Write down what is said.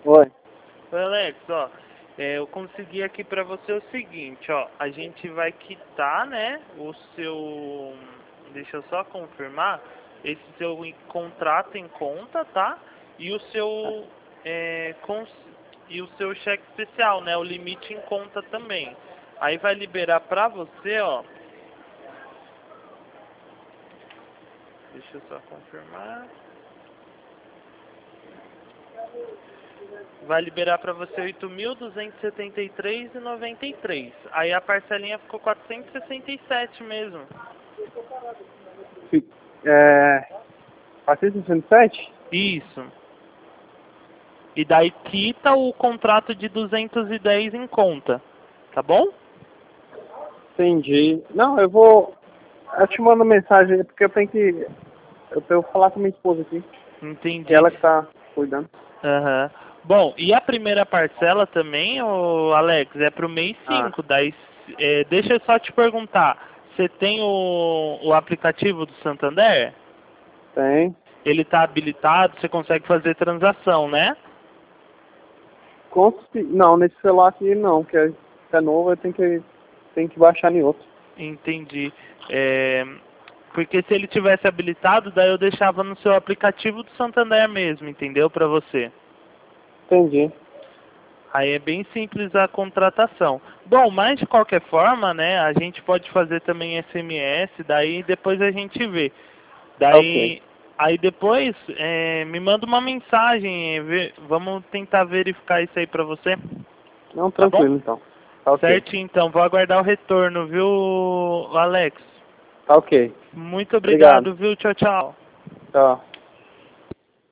Oi. Oi, Alex, ó, eu consegui aqui pra você o seguinte, ó, a gente vai quitar, né, o seu, deixa eu só confirmar, esse seu contrato em conta, tá? E o seu, e o seu cheque especial, né, o limite em conta também. Aí vai liberar pra você, ó, deixa eu só confirmar. Vai liberar para você 8.273,93. Aí a parcelinha ficou 467 mesmo. É... 467? Isso. E daí quita o contrato de 210 em conta. Tá bom? Entendi. Não, eu vou... Eu te mando mensagem, porque eu tenho que... Eu tenho que falar com minha esposa aqui. Que Entendi. ela que tá cuidando. Aham. Bom, e a primeira parcela também, ô Alex, é pro mês Ah, 5. Daí, deixa eu só te perguntar. Você tem o aplicativo do Santander? tem. Ele tá habilitado, você consegue fazer transação, né? Não, nesse celular aqui não, que é novo, eu tenho que baixar em outro. Entendi. Porque se ele tivesse habilitado, daí eu deixava no seu aplicativo do Santander mesmo, entendeu? Para você. Entendi. Aí é bem simples a contratação. Bom, mas de qualquer forma, né, a gente pode fazer também SMS, daí depois a gente vê. Tá ok. Aí depois me manda uma mensagem, vamos tentar verificar isso aí pra você, Não, tá bom? tranquilo então. Tá ok. Certo, então, vou aguardar o retorno, viu, Alex? Tá ok. Muito Obrigado. obrigado, viu? Tchau, tchau. Tchau.